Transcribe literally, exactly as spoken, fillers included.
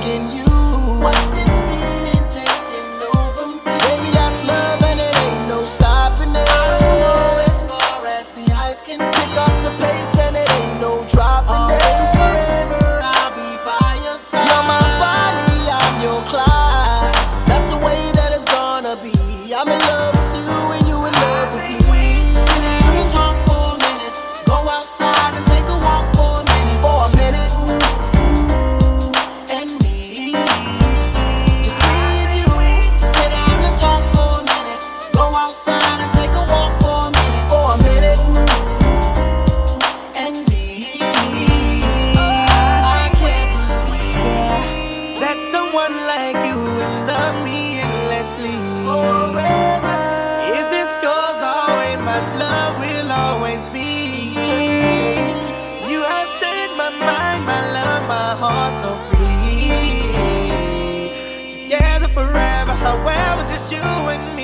asking you, what's this feeling taking over me? Baby, that's love and it ain't no stopping it. I don't know as far as the eyes can pick up the pace and it ain't no dropping it. Always forever I'll be by your side. You're my Bonnie, I'm your Clyde. That's the way that it's gonna be. I'm in love with you and you in love with me. Sit down and talk for a minute. Go outside and take a walk for a minute. For a minute. And me. Just me and you. Sit down and talk for a minute. Go outside and take a walk for a minute. For a minute. And me. I can't believe that someone like you would love me endlessly. forever. If this goes our way, my love will always be. You have set my mind, my love, my heart so free. Together forever, however, just you and me.